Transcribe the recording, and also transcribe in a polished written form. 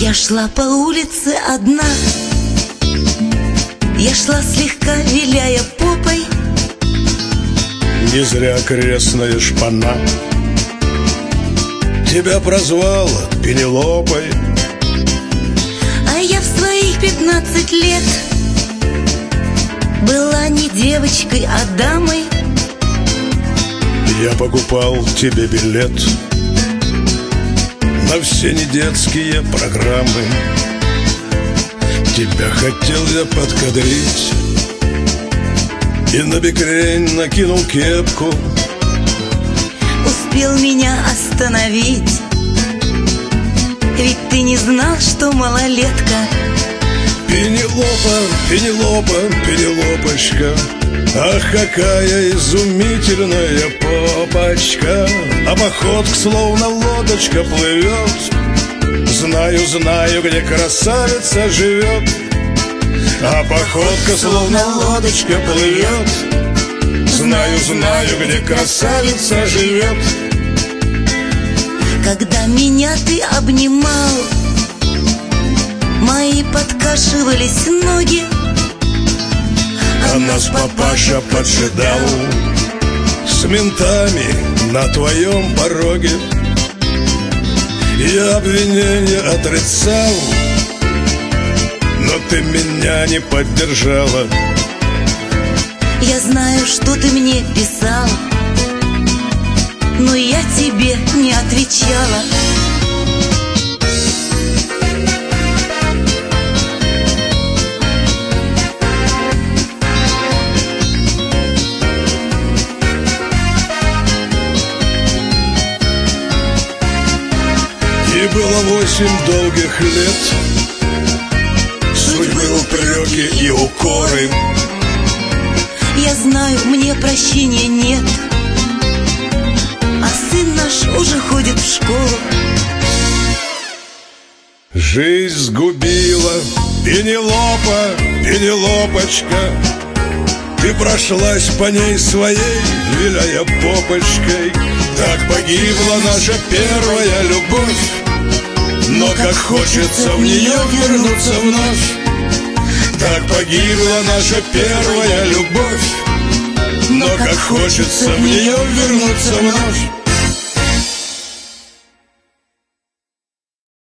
Я шла по улице одна, я шла слегка виляя попой. Не зря крестная шпана тебя прозвала Пенелопой. А я в своих 15 лет была не девочкой, а дамой. Я покупал тебе билет на все недетские программы. Тебя хотел я подкадрить и на бекрень накинул кепку. Успел меня остановить, ведь ты не знал, что малолетка. Пенелопа, Пенелопа, Пенелопочка, ах, какая изумительная попочка. А походка словно лодочка плывет. Знаю, знаю, где красавица живет. А походка словно лодочка плывет. Знаю, знаю, где красавица живет. Когда меня ты обнимал, мои подкашивались ноги, а наш папаша поджидал с ментами на твоем пороге. Я обвинения отрицал, но ты меня не поддержала. Я знаю, что ты мне писал, но я тебе не отвечала. И было 8 долгих лет, судьбы, упреки и укоры. Я знаю, мне прощения нет, а сын наш уже ходит в школу. Жизнь сгубила Пенелопа, Пенелопочка. Ты прошлась по ней своей, виляя попочкой. Так погибла наша первая любовь, но как хочется в нее вернуться вновь. Так погибла наша первая любовь, но как хочется в нее вернуться вновь.